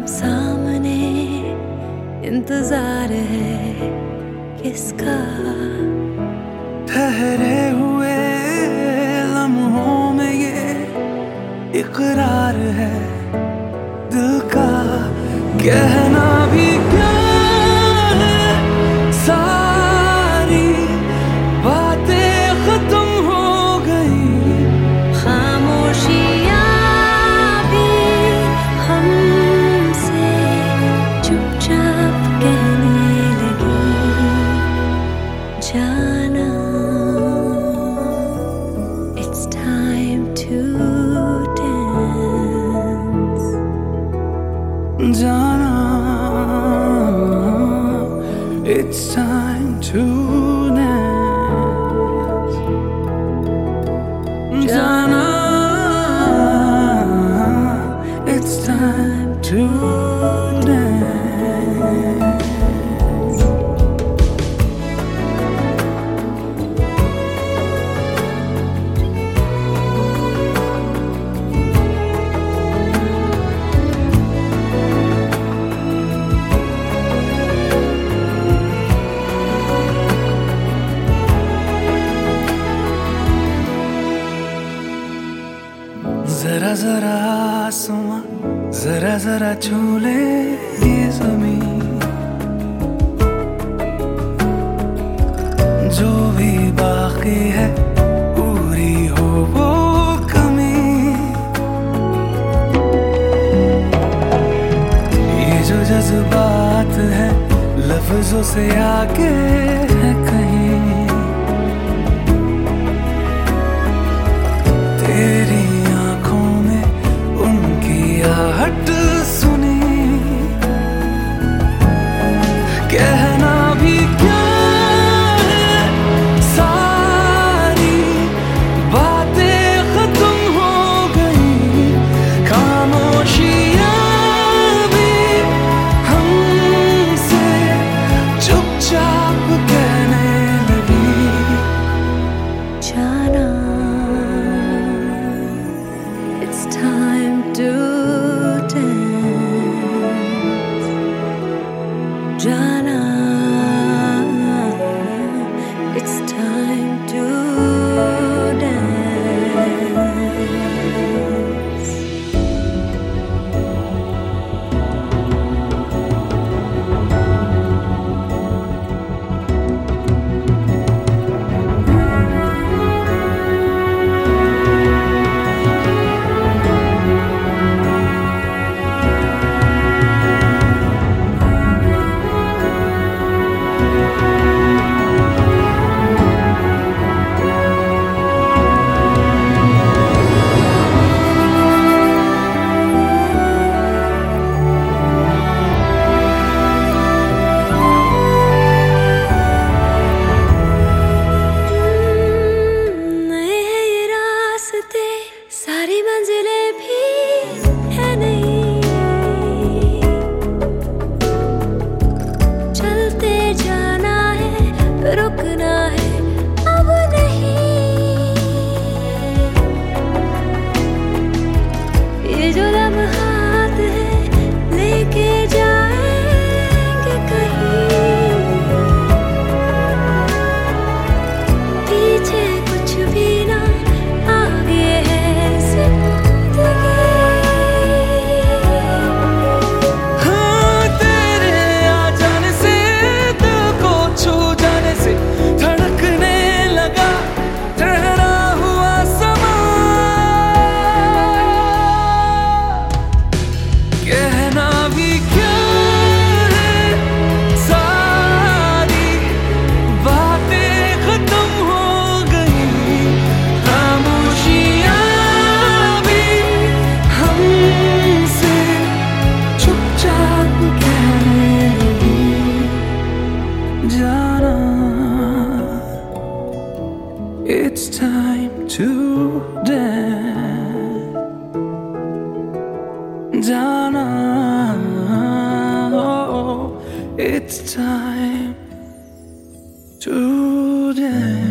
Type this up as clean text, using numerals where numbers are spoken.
सामने इंतजार है किसका? ठहरे हुए लम्हों में ये इकरार है दिल का, कहना भी क्या है, सारी बातें खत्म हो गई, खामोशियाँ भी हमसे चुपचाप कहने लगी, जाना it's time to dance, जाना it's time to dance, जाना it's time to dance. जरा जरा आसमां जरा जरा छू ले ये ज़मीं, जो भी बाकी है पूरी हो वो कमी, ये जो जज्बात है लफ्जों से आगे है कहीं, तेरी हट सुनी, कहना भी क्या है, सारी बातें खत्म हो गई, खामोशियाँ भी हमसे चुपचाप कहने लगी, जाना it's time to जाना it's time to dance. सारी मंजिलें भी है नहीं, चलते जाना है रुकना है अब नहीं, ये जो लम्हात है लेके जाएंगे कहीं, पीछे कुछ भी ना आगे है it's time to dance, जाना oh, it's time to dance.